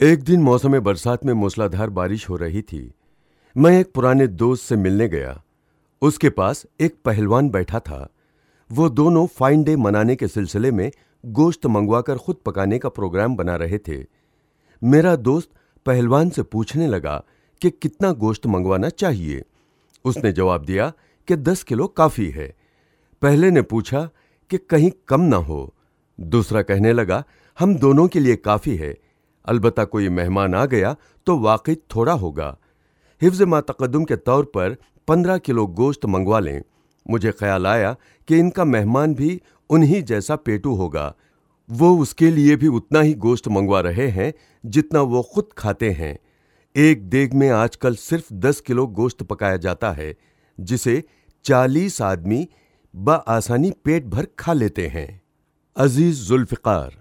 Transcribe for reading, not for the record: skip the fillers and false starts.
एक दिन मौसम बरसात में मूसलाधार बारिश हो रही थी। मैं एक पुराने दोस्त से मिलने गया। उसके पास एक पहलवान बैठा था। वो दोनों फाइन डे मनाने के सिलसिले में गोश्त मंगवाकर खुद पकाने का प्रोग्राम बना रहे थे। मेरा दोस्त पहलवान से पूछने लगा कि कितना गोश्त मंगवाना चाहिए। उसने जवाब दिया कि 10 किलो काफी है। पहले ने पूछा कि कहीं कम ना हो। दूसरा कहने लगा, हम दोनों के लिए काफी है, अलबत्ता कोई मेहमान आ गया तो वाकई थोड़ा होगा। हिफ्ज़ मा तक़द्दुम के तौर पर 15 किलो गोश्त मंगवा लें। मुझे ख्याल आया कि इनका मेहमान भी उन्हीं जैसा पेटू होगा। वो उसके लिए भी उतना ही गोश्त मंगवा रहे हैं जितना वो खुद खाते हैं। एक देग में आजकल सिर्फ 10 किलो गोश्त पकाया जाता है, जिसे 40 आदमी बआसानी पेट भर खा लेते हैं। अजीज जुल्फ़िकार।